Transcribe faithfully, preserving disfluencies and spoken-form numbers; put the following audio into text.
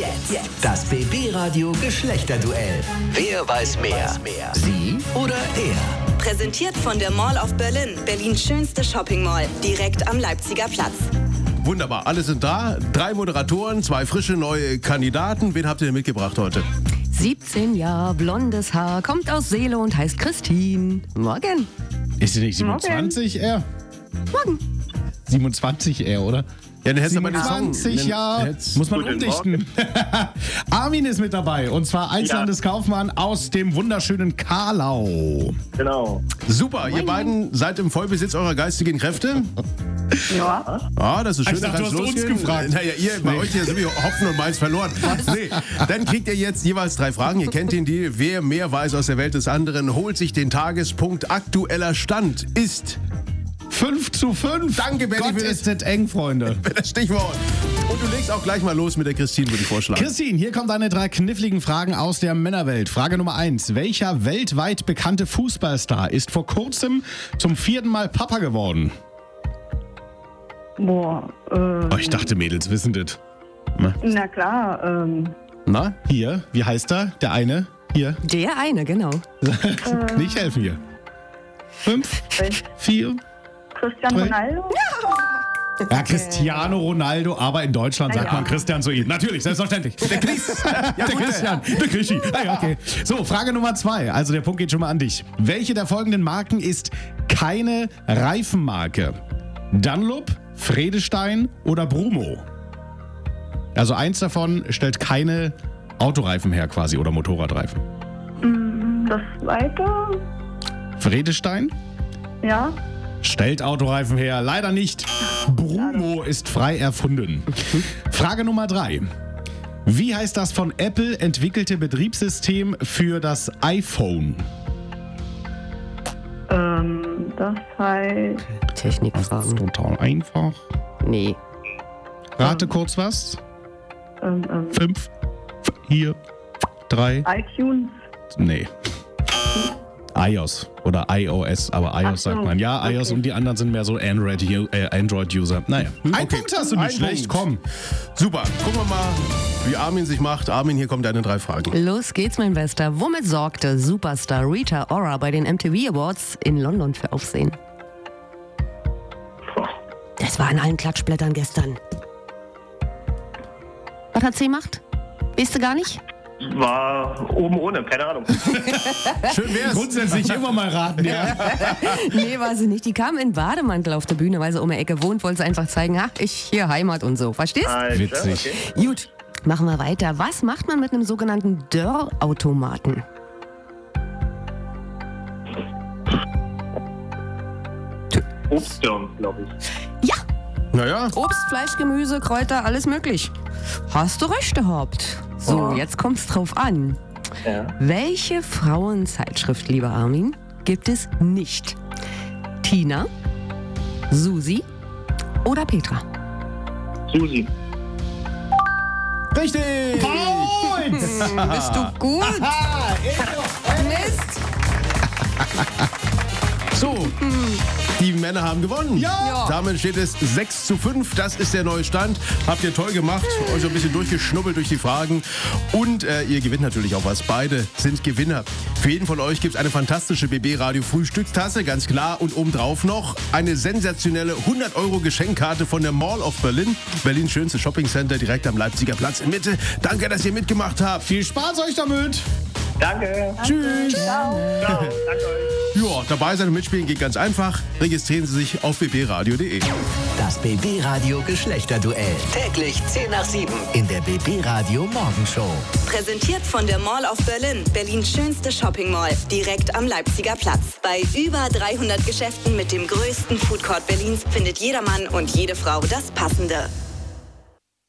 Jetzt das B B-Radio Geschlechterduell. Wer weiß mehr? Sie oder er? Präsentiert von der Mall of Berlin, Berlins schönste Shopping-Mall, direkt am Leipziger Platz. Wunderbar, alle sind da. Drei Moderatoren, zwei frische neue Kandidaten. Wen habt ihr denn mitgebracht heute? siebzehn Jahre, blondes Haar, kommt aus Seele und heißt Christine. Morgen. Ist sie nicht siebenundzwanzig, er? Morgen. siebenundzwanzig, er, oder? Ja, dann hättest du mal den Song. siebenundzwanzig Jahre. Muss man umdichten. Armin ist mit dabei. Und zwar Einzelhandelskaufmann aus dem wunderschönen Karlau. Genau. Super, ihr beiden seid im Vollbesitz eurer geistigen Kräfte. Ja. Ah, das ist schön. Ich dachte, dann du kann's hast uns losgehen. gefragt. Naja, ihr, bei euch hier sind wir Hopfen und Malz verloren. Nee, dann kriegt ihr jetzt jeweils drei Fragen. Ihr kennt den Deal. Wer mehr weiß aus der Welt des anderen, holt sich den Tagespunkt. Aktueller Stand ist fünf zu fünf. Danke, Benny, Gott, für das- ist das eng, Freunde. das Stichwort. Und du legst auch gleich mal los mit der Christine, würde ich vorschlagen. Christine, hier kommen deine drei kniffligen Fragen aus der Männerwelt. Frage Nummer eins. Welcher weltweit bekannte Fußballstar ist vor kurzem zum vierten Mal Papa geworden? Boah, äh, Oh, ich dachte, Mädels wissen das. Na, na klar, ähm, Na, hier, wie heißt er? Der eine? Hier. Der eine, genau. Nicht helfen hier. Fünf, vier. Cristiano Drei. Ronaldo? Ja, Cristiano Ronaldo, aber in Deutschland sagt Ja. man Christian zu ihm. Natürlich, selbstverständlich. Der Chris. Ja, der Christian. Der Krischi. Ah, ja, okay. So, Frage Nummer zwei. Also der Punkt geht schon mal an dich. Welche der folgenden Marken ist keine Reifenmarke? Dunlop, Vredestein oder Brumo? Also eins davon stellt keine Autoreifen her quasi oder Motorradreifen. Das zweite? Vredestein Ja. stellt Autoreifen her. Leider nicht. Brumo ist frei erfunden. Frage Nummer drei. Wie heißt das von Apple entwickelte Betriebssystem für das iPhone? Ähm, das heißt, Technikfragen. Total einfach. Nee. Rate kurz was. ähm, ähm, Fünf, vier, drei. iTunes. Nee. iOS oder iOS, aber iOS Ach so, sagt man. Ja, iOS okay. und die anderen sind mehr so Android, äh, Android-User. Naja. Ein Okay. Punkt hast du nicht Ein schlecht. Punkt. Komm. Super, gucken wir mal, wie Armin sich macht. Armin, hier kommen deine drei Fragen. Los geht's, mein Bester. Womit sorgte Superstar Rita Ora bei den M T V Awards in London für Aufsehen? Das war in allen Klatschblättern gestern. Was hat sie gemacht? Weißt du gar nicht? War oben ohne, keine Ahnung. Schön wär's. Grundsätzlich immer mal raten, ja. Nee, war sie nicht. Die kam in Bademantel auf der Bühne, weil sie um die Ecke wohnt, wollte sie einfach zeigen, ha, ich hier Heimat und so. Verstehst? Alter, Witzig. Okay. Gut, machen wir weiter. Was macht man mit einem sogenannten Dörrautomaten? Obstdörn, glaube ich. Ja, Naja, Obst, Fleisch, Gemüse, Kräuter, alles möglich. Hast du recht gehabt. So, jetzt kommt's drauf an. Ja. Welche Frauenzeitschrift, lieber Armin, gibt es nicht? Tina, Susi oder Petra? Susi. richtig. Bist du gut? Mist. So, die Männer haben gewonnen. Ja. Damit steht es sechs zu fünf. Das ist der neue Stand. Habt ihr toll gemacht. Euch so ein bisschen durchgeschnubbelt durch die Fragen. Und äh, ihr gewinnt natürlich auch was. Beide sind Gewinner. Für jeden von euch gibt es eine fantastische B B-Radio Frühstückstasse, ganz klar. Und obendrauf noch eine sensationelle hundert Euro Geschenkkarte von der Mall of Berlin. Berlins schönste Shoppingcenter direkt am Leipziger Platz in Mitte. Danke, dass ihr mitgemacht habt. Viel Spaß euch damit. Danke. Tschüss. Ciao. Danke euch. Ja, dabei sein und mitspielen geht ganz einfach. Registrieren Sie sich auf b b radio punkt d e. Das B B-Radio Geschlechterduell. Täglich zehn nach sieben in der B B-Radio Morgenshow. Präsentiert von der Mall of Berlin, Berlins schönste Shopping-Mall, direkt am Leipziger Platz. Bei über dreihundert Geschäften mit dem größten Foodcourt Berlins findet jeder Mann und jede Frau das Passende.